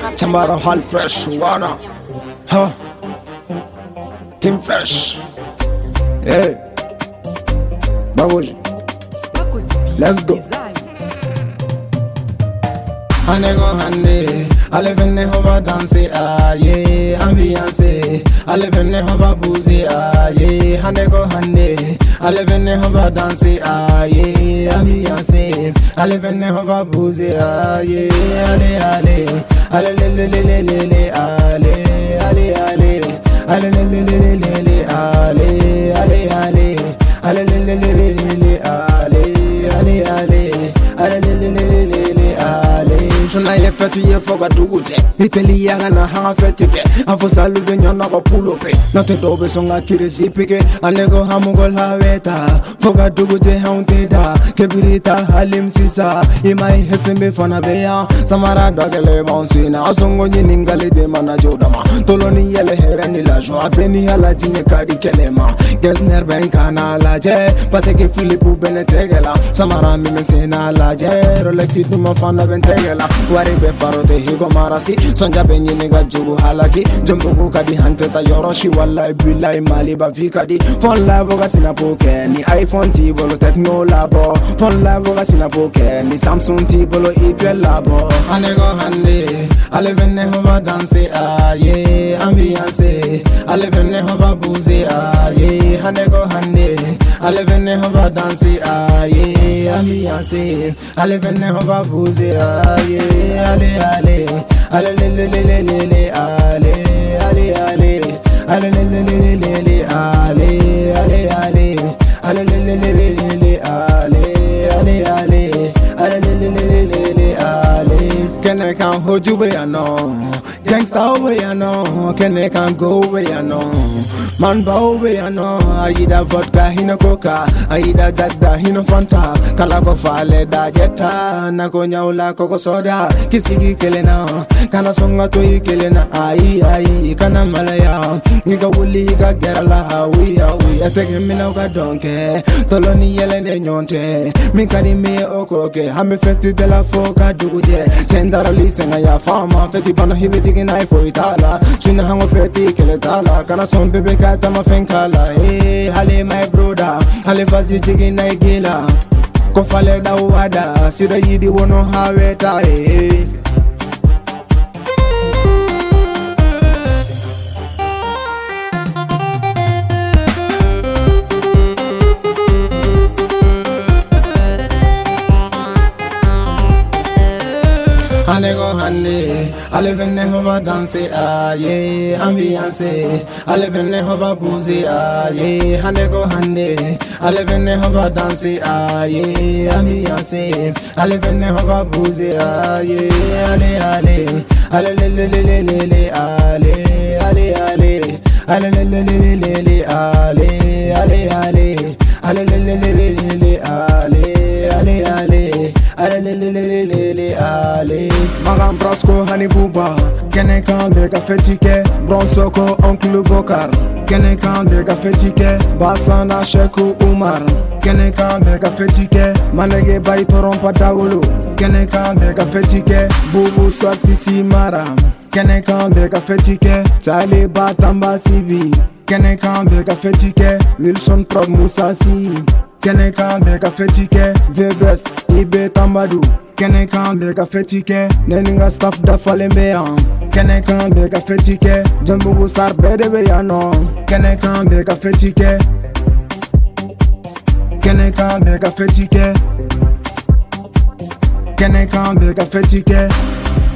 Chambara Hall Fresh Wana. Huh? Team Fresh. Hey. Bagoji. Let's go. Hanego hande, alevene hova danse aye, ambiance, alevene hova bouze aye, hanego hande, alevene hova danse aye, ambiance, alevene hova bouze aye, ale ale, ale le le le le le le ale, ale ale, ale le le le le le le ale, ale ale, ale le le le le le le ale, ale ale, ale le le le le le ale. Jona ile fetu ye foga dugute Itali yaga na hanga fetike Afo salu de nyona ko pulope Na te dobe songa kire zipike Anego hamugol haweta Foga dugute haunte da Kebirita halim sisa Imai hesembe fana beya Samara dagele bouncina Asongo nyiningali de mana jodama Toloni yele herani la joa Beni hala jinye kadi kelema Gesner benkana la je Pateke Filipu benetegela Samara mime sena la je Rolexi duma fana bentegela Wari be farote higo marasi Sonja benyi niga jugu halaki Jumbugu kadi hanteta yoroshi Wallahi billahi mali ba vikadi Phone labo ga sinapoke Ni iPhone ti bolo techno labo Phone labo ga sinapoke Ni Samsung ti bolo Intel labo Anego hande Alevene hova danse aye Ambiance Alevene hova bouze aye Hanego hande Alevene hova danse aye Ambiance Alevene hova bouze aye ale ale ale le le le le le le ale ale ale ale le le le le le ale ale ale ale le le le le le ale ale ale ale le le le le le ale Kene kan hoju we ano gangsta we ano Kene kan go we ano man bow we ano Aida vodka hino coca Aida jagda hino fanta Kala ko fale da jetta Na ko nyaula koko soda Kisigi kelena Kana songa to ikelena Ai ai kana malaya Niga wuli ga gerala Awi awi Atege mina uka donke Toloni yele de nyonte Mikadi me okoke Hame feti de la foka duguje Sendara lisenga ya fama Feti bana hibi tiki na ifo itala Chuna hango feti kele tala Kana son bebe kata mafenkala Hey hale my brother Hale fazi tiki na igila Kofale da uwada Sida yidi wono haweta Hey Anego hande, alevene hova danse aye, ambiance, alevene hova bouze aye, hanego hande, alevene hova danse aye, ambiance, alevene hova bouze aye, ale ale, ale le le le le le le ale, ale ale, ale le le le le le ale, ale ale, ale le le le le le ale, ale ale, ale le le le le le ale. Magam Brasco Hani Buba Kene kan bega fetike Bronsoko Oncle Bokar Kene kan bega fetike Basana Sheku Umar Kene kan bega fetike Manege Bay Torompa Dagolo Kene kan bega fetike Bubu Swati Simara Kene kan bega fetike Charlie Batamba CV Kene kan bega fetike Wilson Prog Musasi Kene kan bega fetike Vebes Ibe Tambadu Kene kan bega fetike Neninga staff da falembeya Kene kan bega fetike Jambugu sar bedebe ya no Kene kan bega fetike Kene kan bega fetike Kene kan bega fetike